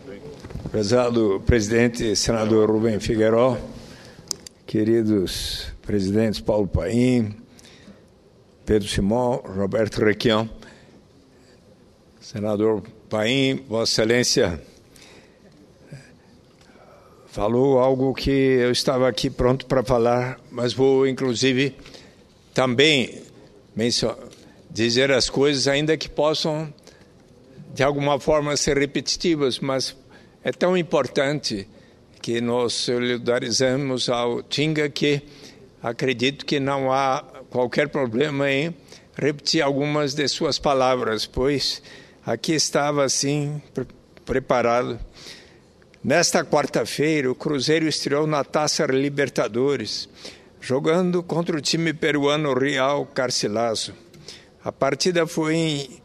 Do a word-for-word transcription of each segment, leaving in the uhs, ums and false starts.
Prezado presidente, senador Rubem Figueiredo, queridos presidentes Paulo Paim, Pedro Simão, Roberto Requião, senador Paim, Vossa Excelência falou algo que eu estava aqui pronto para falar, mas vou, inclusive, também dizer as coisas, ainda que possam, de alguma forma, ser repetitivas, mas é tão importante que nós solidarizamos ao Tinga que acredito que não há qualquer problema em repetir algumas de suas palavras, pois aqui estava assim pre- preparado. Nesta quarta-feira, o Cruzeiro estreou na Taça Libertadores, jogando contra o time peruano Real Garcilaso. A partida foi em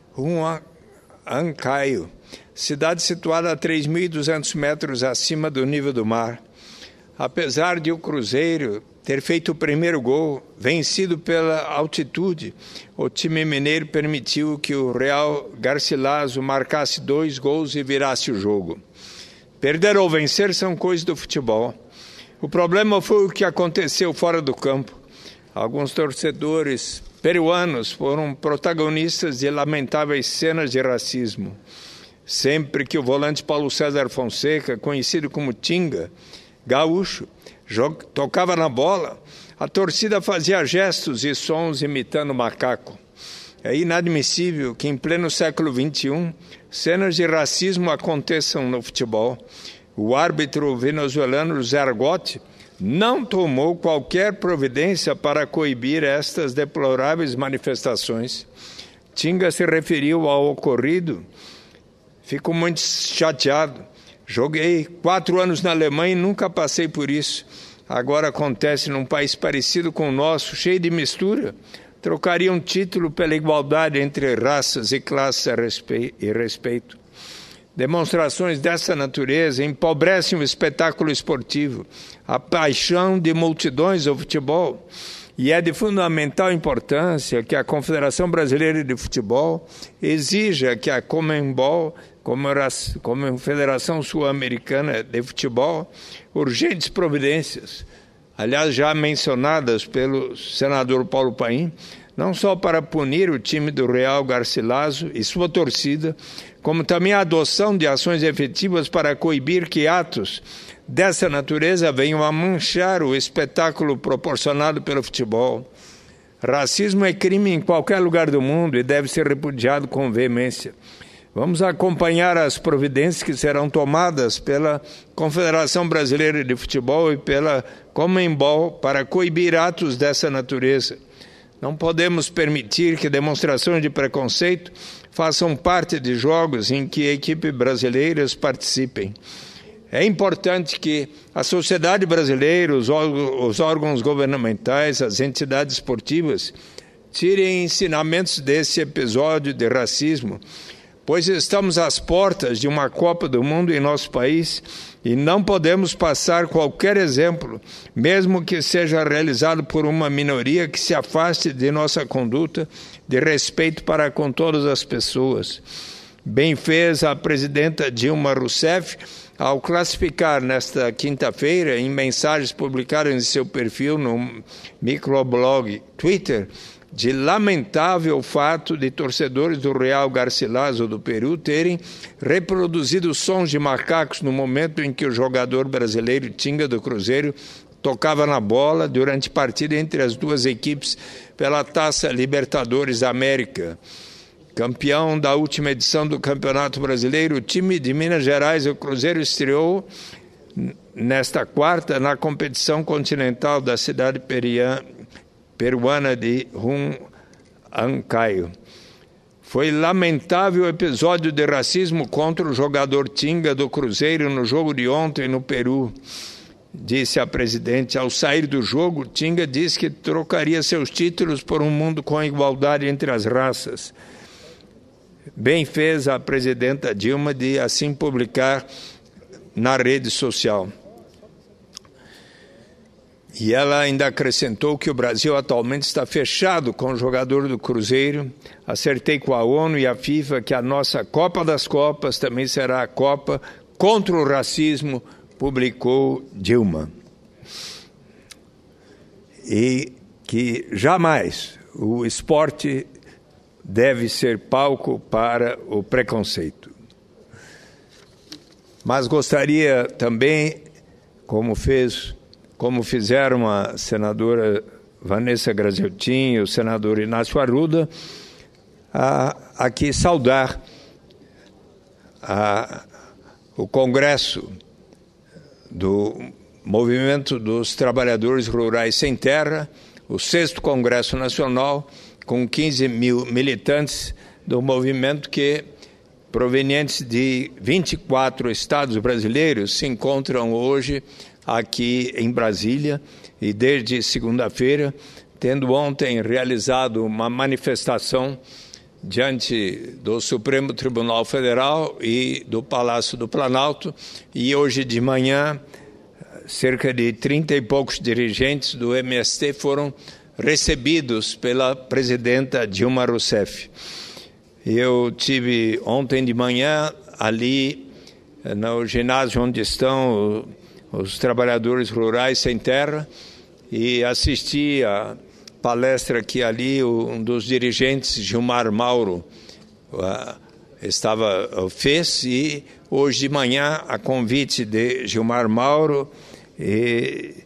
Huancayo, cidade situada a três mil e duzentos metros acima do nível do mar. Apesar de o Cruzeiro ter feito o primeiro gol, vencido pela altitude, o time mineiro permitiu que o Real Garcilaso marcasse dois gols e virasse o jogo. Perder ou vencer são coisas do futebol. O problema foi o que aconteceu fora do campo. Alguns torcedores peruanos foram protagonistas de lamentáveis cenas de racismo. Sempre que o volante Paulo César Fonseca, conhecido como Tinga, gaúcho, tocava na bola, a torcida fazia gestos e sons imitando macaco. É inadmissível que, em pleno século vinte e um, cenas de racismo aconteçam no futebol. O árbitro venezuelano José Argote não tomou qualquer providência para coibir estas deploráveis manifestações. Tinga se referiu ao ocorrido. Fico muito chateado. Joguei quatro anos na Alemanha e nunca passei por isso. Agora acontece num país parecido com o nosso, cheio de mistura. Trocaria um título pela igualdade entre raças e classes e respeito. Demonstrações dessa natureza empobrecem o espetáculo esportivo, a paixão de multidões ao futebol. E é de fundamental importância que a Confederação Brasileira de Futebol exija que a Conmebol, como a Federação Sul-Americana de Futebol, urgentes providências, aliás, já mencionadas pelo senador Paulo Paim, não só para punir o time do Real Garcilaso e sua torcida, como também a adoção de ações efetivas para coibir que atos dessa natureza venham a manchar o espetáculo proporcionado pelo futebol. Racismo é crime em qualquer lugar do mundo e deve ser repudiado com veemência. Vamos acompanhar as providências que serão tomadas pela Confederação Brasileira de Futebol e pela Conmebol para coibir atos dessa natureza. Não podemos permitir que demonstrações de preconceito façam parte de jogos em que equipes brasileiras participem. É importante que a sociedade brasileira, os órgãos governamentais, as entidades esportivas, tirem ensinamentos desse episódio de racismo, pois estamos às portas de uma Copa do Mundo em nosso país e não podemos passar qualquer exemplo, mesmo que seja realizado por uma minoria que se afaste de nossa conduta de respeito para com todas as pessoas. Bem fez a presidenta Dilma Rousseff ao classificar nesta quinta-feira, em mensagens publicadas em seu perfil no microblog Twitter, de lamentável fato de torcedores do Real Garcilaso do Peru terem reproduzido sons de macacos no momento em que o jogador brasileiro Tinga do Cruzeiro tocava na bola durante partida entre as duas equipes pela Taça Libertadores da América. Campeão da última edição do Campeonato Brasileiro, o time de Minas Gerais, o Cruzeiro, estreou nesta quarta na competição continental da cidade periana, peruana de Huancayo. Foi lamentável o episódio de racismo contra o jogador Tinga do Cruzeiro no jogo de ontem no Peru, disse a presidente. Ao sair do jogo, Tinga disse que trocaria seus títulos por um mundo com igualdade entre as raças. Bem fez a presidenta Dilma de assim publicar na rede social. E ela ainda acrescentou que o Brasil atualmente está fechado com o jogador do Cruzeiro. Acertei com a ONU e a FIFA que a nossa Copa das Copas também será a Copa contra o racismo, publicou Dilma. E que jamais o esporte deve ser palco para o preconceito. Mas gostaria também, como fez, como fizeram a senadora Vanessa Graziotin e o senador Inácio Arruda, a, aqui saudar a, o Congresso do Movimento dos Trabalhadores Rurais Sem Terra, o sexto Congresso Nacional, com quinze mil militantes do movimento que, provenientes de vinte e quatro estados brasileiros, se encontram hoje aqui em Brasília e desde segunda-feira, tendo ontem realizado uma manifestação diante do Supremo Tribunal Federal e do Palácio do Planalto, e hoje de manhã cerca de trinta e poucos dirigentes do M S T foram recebidos pela presidenta Dilma Rousseff. Eu tive ontem de manhã ali no ginásio onde estão os trabalhadores rurais sem terra e assisti a palestra que ali um dos dirigentes, Gilmar Mauro, estava, fez, e hoje de manhã, a convite de Gilmar Mauro e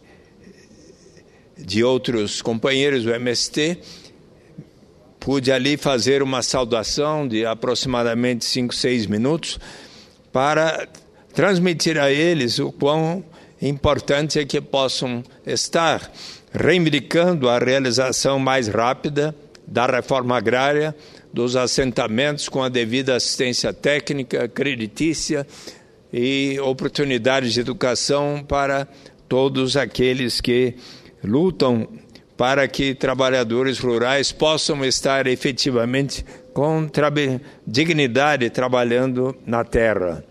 de outros companheiros do M S T, pude ali fazer uma saudação de aproximadamente cinco, seis minutos para transmitir a eles o quão importante é que possam estar reivindicando a realização mais rápida da reforma agrária, dos assentamentos com a devida assistência técnica, creditícia e oportunidades de educação para todos aqueles que lutam para que trabalhadores rurais possam estar efetivamente com dignidade trabalhando na terra.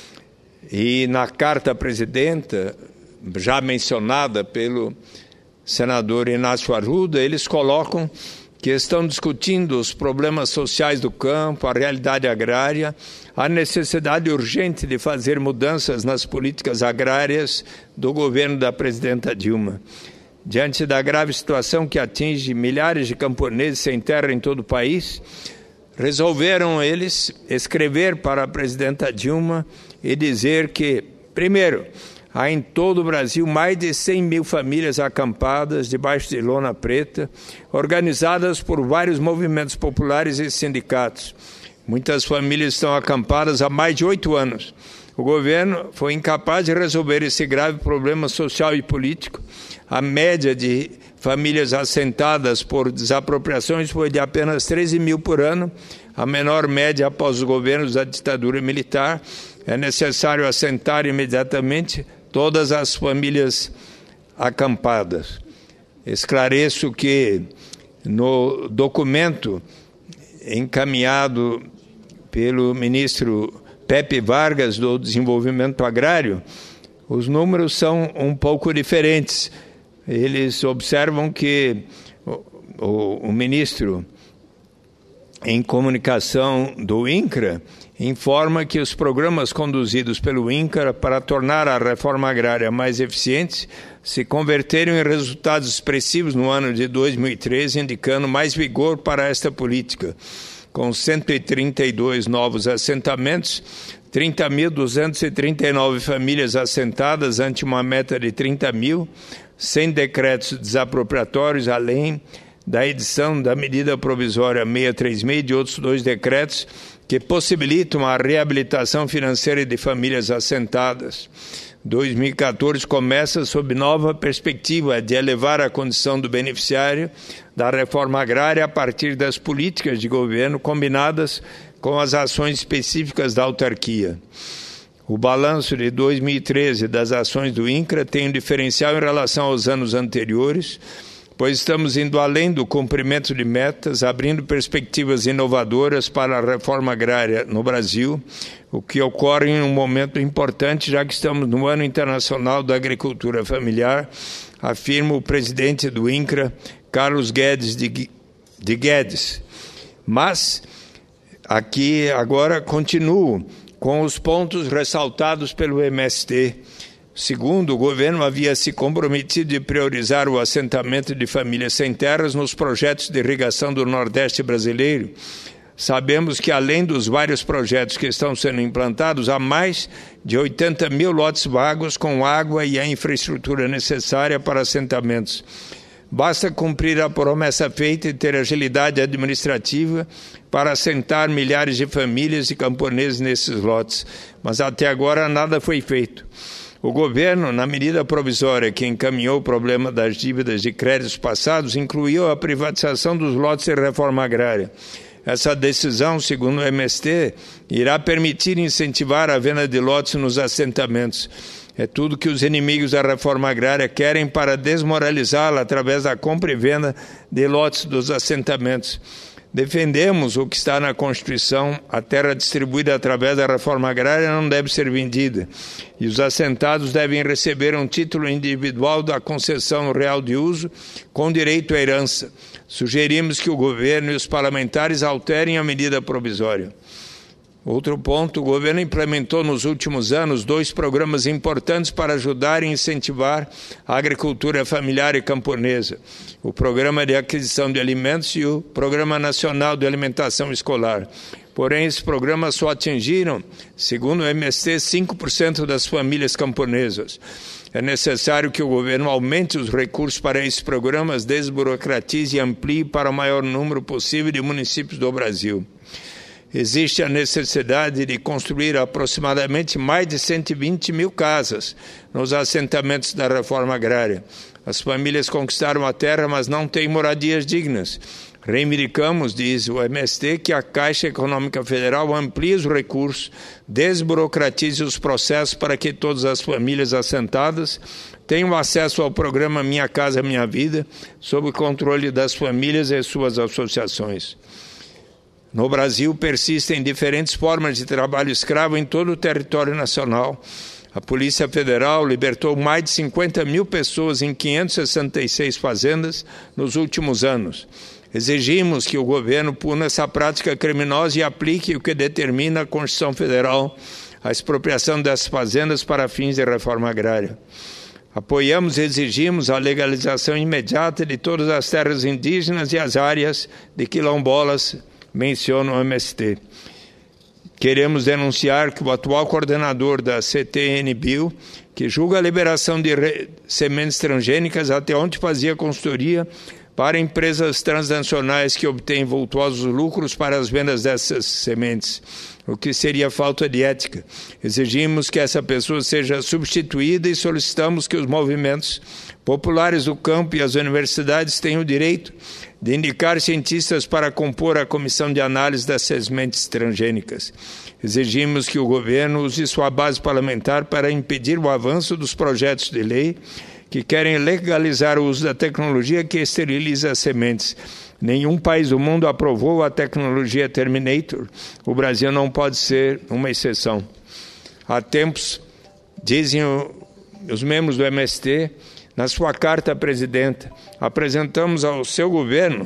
E na carta à presidenta, já mencionada pelo senador Inácio Arruda, eles colocam que estão discutindo os problemas sociais do campo, a realidade agrária, a necessidade urgente de fazer mudanças nas políticas agrárias do governo da presidenta Dilma. Diante da grave situação que atinge milhares de camponeses sem terra em todo o país, resolveram eles escrever para a presidenta Dilma e dizer que, primeiro, há em todo o Brasil mais de cem mil famílias acampadas debaixo de lona preta, organizadas por vários movimentos populares e sindicatos. Muitas famílias estão acampadas há mais de oito anos. O governo foi incapaz de resolver esse grave problema social e político. A média de famílias assentadas por desapropriações foi de apenas treze mil por ano, a menor média após os governos da ditadura militar. É necessário assentar imediatamente todas as famílias acampadas. Esclareço que no documento encaminhado pelo ministro Pepe Vargas do Desenvolvimento Agrário, os números são um pouco diferentes. Eles observam que o, o, o ministro, em comunicação do INCRA, informa que os programas conduzidos pelo INCRA para tornar a reforma agrária mais eficiente se converteram em resultados expressivos no ano de dois mil e treze, indicando mais vigor para esta política. Com cento e trinta e dois novos assentamentos, trinta mil duzentas e trinta e nove famílias assentadas ante uma meta de trinta mil, sem decretos desapropriatórios, além da edição da medida provisória seiscentos e trinta e seis e de outros dois decretos que possibilitam a reabilitação financeira de famílias assentadas. dois mil e quatorze começa sob nova perspectiva de elevar a condição do beneficiário da reforma agrária a partir das políticas de governo combinadas com as ações específicas da autarquia. O balanço de dois mil e treze das ações do INCRA tem um diferencial em relação aos anos anteriores, pois estamos indo além do cumprimento de metas, abrindo perspectivas inovadoras para a reforma agrária no Brasil, o que ocorre em um momento importante, já que estamos no Ano Internacional da Agricultura Familiar, afirma o presidente do INCRA, Carlos Guedes de, de Guedes. Mas aqui agora continuo com os pontos ressaltados pelo M S T. Segundo, o governo havia se comprometido de priorizar o assentamento de famílias sem terras nos projetos de irrigação do Nordeste brasileiro. Sabemos que, além dos vários projetos que estão sendo implantados, há mais de oitenta mil lotes vagos com água e a infraestrutura necessária para assentamentos. Basta cumprir a promessa feita e ter agilidade administrativa para assentar milhares de famílias e camponeses nesses lotes. Mas até agora nada foi feito. O governo, na medida provisória que encaminhou o problema das dívidas de créditos passados, incluiu a privatização dos lotes de reforma agrária. Essa decisão, segundo o M S T, irá permitir incentivar a venda de lotes nos assentamentos. É tudo que os inimigos da reforma agrária querem para desmoralizá-la através da compra e venda de lotes dos assentamentos. Defendemos o que está na Constituição: a terra distribuída através da reforma agrária não deve ser vendida e os assentados devem receber um título individual da concessão real de uso com direito à herança. Sugerimos que o governo e os parlamentares alterem a medida provisória. Outro ponto, o governo implementou nos últimos anos dois programas importantes para ajudar e incentivar a agricultura familiar e camponesa: o Programa de Aquisição de Alimentos e o Programa Nacional de Alimentação Escolar. Porém, esses programas só atingiram, segundo o M S T, cinco por cento das famílias camponesas. É necessário que o governo aumente os recursos para esses programas, desburocratize e amplie para o maior número possível de municípios do Brasil. Existe a necessidade de construir aproximadamente mais de cento e vinte mil casas nos assentamentos da reforma agrária. As famílias conquistaram a terra, mas não têm moradias dignas. Reivindicamos, diz o M S T, que a Caixa Econômica Federal amplie os recursos, desburocratize os processos para que todas as famílias assentadas tenham acesso ao programa Minha Casa Minha Vida, sob o controle das famílias e suas associações. No Brasil, persistem diferentes formas de trabalho escravo em todo o território nacional. A Polícia Federal libertou mais de cinquenta mil pessoas em quinhentas e sessenta e seis fazendas nos últimos anos. Exigimos que o governo puna essa prática criminosa e aplique o que determina a Constituição Federal, a expropriação dessas fazendas para fins de reforma agrária. Apoiamos e exigimos a legalização imediata de todas as terras indígenas e as áreas de quilombolas, menciona o M S T. Queremos denunciar que o atual coordenador da C T N Bio, que julga a liberação de sementes transgênicas, até ontem fazia consultoria para empresas transnacionais que obtêm vultuosos lucros para as vendas dessas sementes, o que seria falta de ética. Exigimos que essa pessoa seja substituída e solicitamos que os movimentos populares do campo e as universidades tenham o direito de indicar cientistas para compor a comissão de análise das sementes transgênicas. Exigimos que o governo use sua base parlamentar para impedir o avanço dos projetos de lei que querem legalizar o uso da tecnologia que esteriliza as sementes. Nenhum país do mundo aprovou a tecnologia Terminator. O Brasil não pode ser uma exceção. Há tempos, dizem os membros do M S T, na sua carta à presidenta, apresentamos ao seu governo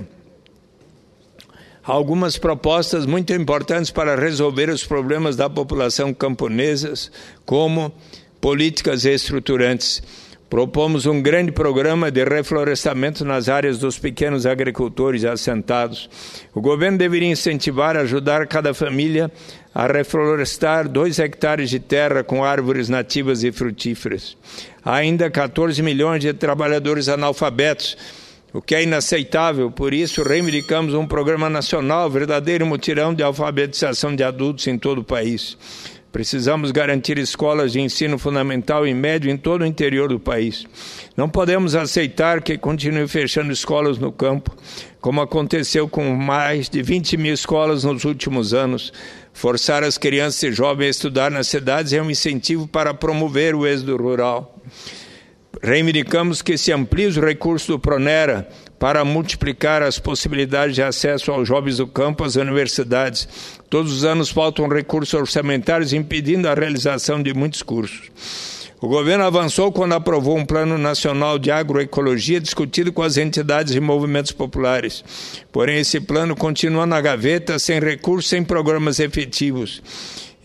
algumas propostas muito importantes para resolver os problemas da população camponesa, como políticas estruturantes. Propomos um grande programa de reflorestamento nas áreas dos pequenos agricultores assentados. O governo deveria incentivar, ajudar cada família a reflorestar dois hectares de terra com árvores nativas e frutíferas. Há ainda quatorze milhões de trabalhadores analfabetos, o que é inaceitável. Por isso, reivindicamos um programa nacional, verdadeiro mutirão de alfabetização de adultos em todo o país. Precisamos garantir escolas de ensino fundamental e médio em todo o interior do país. Não podemos aceitar que continue fechando escolas no campo, como aconteceu com mais de vinte mil escolas nos últimos anos. Forçar as crianças e jovens a estudar nas cidades é um incentivo para promover o êxodo rural. Reivindicamos que se amplie os recursos do Pronera para multiplicar as possibilidades de acesso aos jovens do campo às universidades. Todos os anos faltam recursos orçamentários impedindo a realização de muitos cursos. O governo avançou quando aprovou um Plano Nacional de Agroecologia discutido com as entidades e movimentos populares. Porém, esse plano continua na gaveta, sem recursos, sem programas efetivos.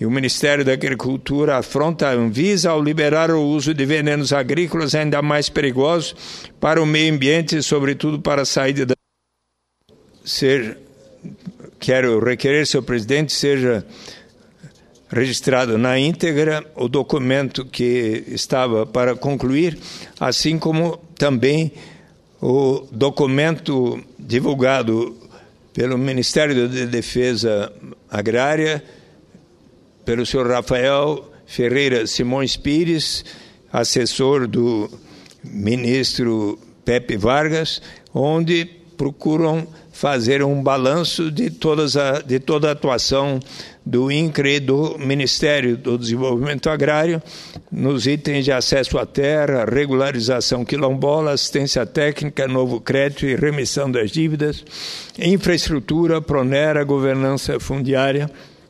e o Ministério da Agricultura afronta a Anvisa ao liberar o uso de venenos agrícolas ainda mais perigosos para o meio ambiente e, sobretudo, para a saída da... Ser... Quero requerer, senhor presidente, seja registrado na íntegra o documento que estava para concluir, assim como também o documento divulgado pelo Ministério da Defesa Agrária, pelo senhor Rafael Ferreira Simões Pires, assessor do ministro Pepe Vargas, onde procuram fazer um balanço de, todas a, de toda a atuação do INCRA e do Ministério do Desenvolvimento Agrário nos itens de acesso à terra, regularização quilombola, assistência técnica, novo crédito e remissão das dívidas, infraestrutura, Pronera, governança fundiária.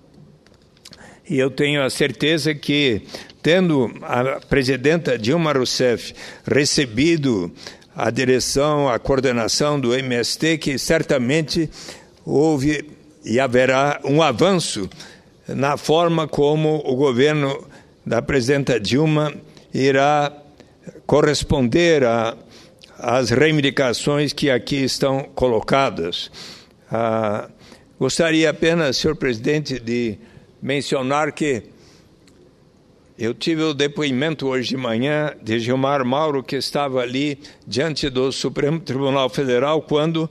E eu tenho a certeza que, tendo a presidenta Dilma Rousseff recebido a direção, a coordenação do M S T, que certamente houve e haverá um avanço na forma como o governo da presidenta Dilma irá corresponder às reivindicações que aqui estão colocadas. Ah, gostaria apenas, senhor presidente, de mencionar que eu tive o depoimento hoje de manhã de Gilmar Mauro, que estava ali diante do Supremo Tribunal Federal quando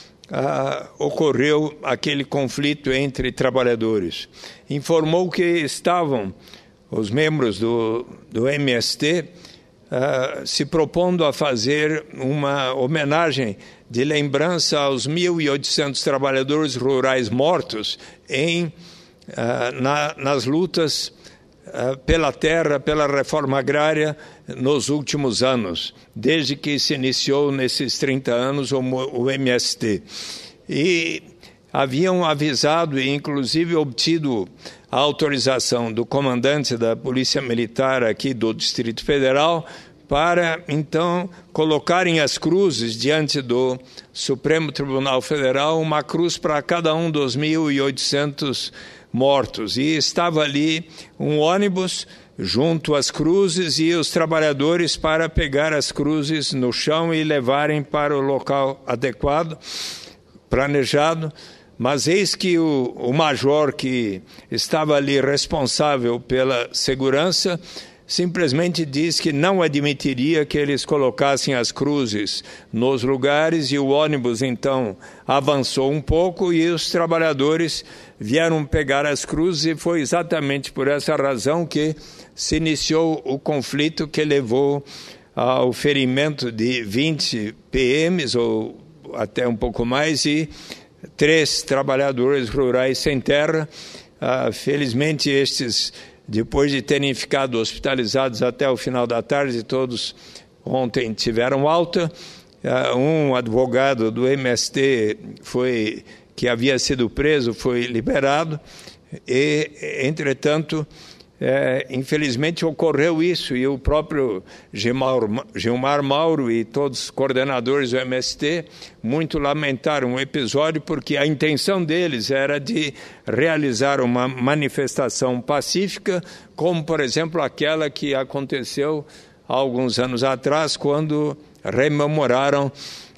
ah, ocorreu aquele conflito entre trabalhadores. Informou que estavam os membros do, do M S T ah, se propondo a fazer uma homenagem de lembrança aos mil e oitocentos trabalhadores rurais mortos em, ah, na, nas lutas pela terra, pela reforma agrária nos últimos anos, desde que se iniciou nesses trinta anos o M S T. E haviam avisado e inclusive obtido a autorização do comandante da Polícia Militar aqui do Distrito Federal para, então, colocarem as cruzes diante do Supremo Tribunal Federal, uma cruz para cada um dos mil e oitocentos mortos. E estava ali um ônibus junto às cruzes e os trabalhadores para pegar as cruzes no chão e levarem para o local adequado, planejado. Mas eis que o, o major que estava ali responsável pela segurança simplesmente diz que não admitiria que eles colocassem as cruzes nos lugares, e o ônibus então avançou um pouco e os trabalhadores vieram pegar as cruzes, e foi exatamente por essa razão que se iniciou o conflito que levou ao ferimento de vinte P Ms, ou até um pouco mais, e três trabalhadores rurais sem terra. Ah, felizmente estes, depois de terem ficado hospitalizados até o final da tarde, todos ontem tiveram alta. Uh, um advogado do M S T foi, que havia sido preso, foi liberado. E, entretanto, é, infelizmente ocorreu isso, e o próprio Gilmar, Gilmar Mauro e todos os coordenadores do M S T muito lamentaram o episódio, porque a intenção deles era de realizar uma manifestação pacífica, como, por exemplo, aquela que aconteceu há alguns anos atrás, quando rememoraram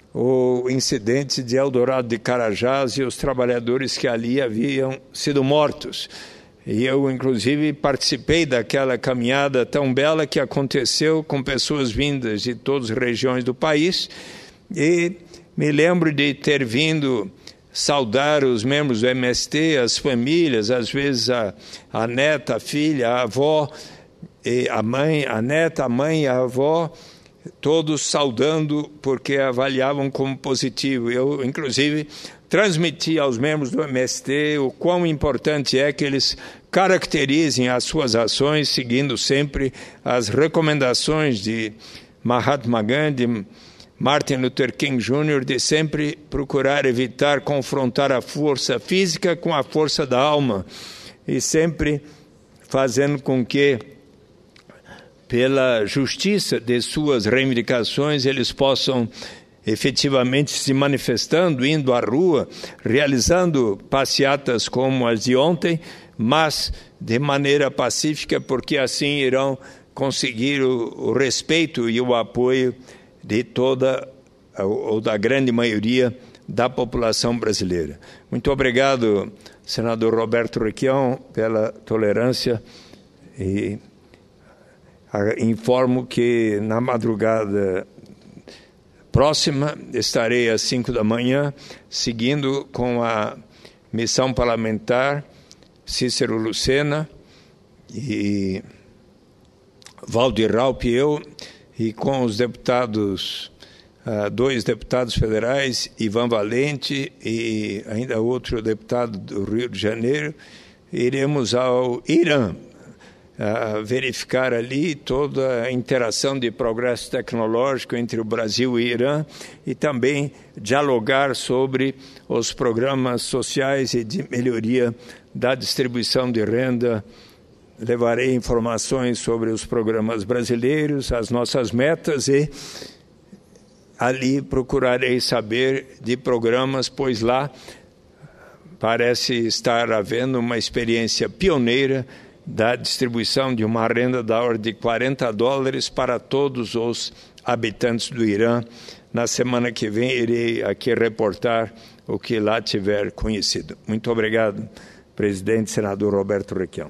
o incidente de Eldorado de Carajás e os trabalhadores que ali haviam sido mortos. E eu, inclusive, participei daquela caminhada tão bela que aconteceu com pessoas vindas de todas as regiões do país, e me lembro de ter vindo saudar os membros do M S T, as famílias, às vezes a, a neta, a filha, a avó, e a mãe, a neta, a mãe, a avó, todos saudando porque avaliavam como positivo. Eu, inclusive, transmiti aos membros do M S T o quão importante é que eles caracterizem as suas ações seguindo sempre as recomendações de Mahatma Gandhi, Martin Luther King Júnior, de sempre procurar evitar confrontar a força física com a força da alma, e sempre fazendo com que, pela justiça de suas reivindicações, eles possam efetivamente se manifestando, indo à rua, realizando passeatas como as de ontem, mas de maneira pacífica, porque assim irão conseguir o, o respeito e o apoio de toda, ou da grande maioria, da população brasileira. Muito obrigado, senador Roberto Requião, pela tolerância, e informo que na madrugada próxima estarei às cinco da manhã, seguindo com a missão parlamentar Cícero Lucena e Valdir Raupp e eu, e com os deputados, uh, dois deputados federais, Ivan Valente e ainda outro deputado do Rio de Janeiro, iremos ao Irã, Uh, verificar ali toda a interação de progresso tecnológico entre o Brasil e o Irã e também dialogar sobre os programas sociais e de melhoria da distribuição de renda. Levarei informações sobre os programas brasileiros, as nossas metas, e ali procurarei saber de programas, pois lá parece estar havendo uma experiência pioneira da distribuição de uma renda da ordem de quarenta dólares para todos os habitantes do Irã. Na semana que vem irei aqui reportar o que lá tiver conhecido. Muito obrigado, presidente, senador Roberto Requião.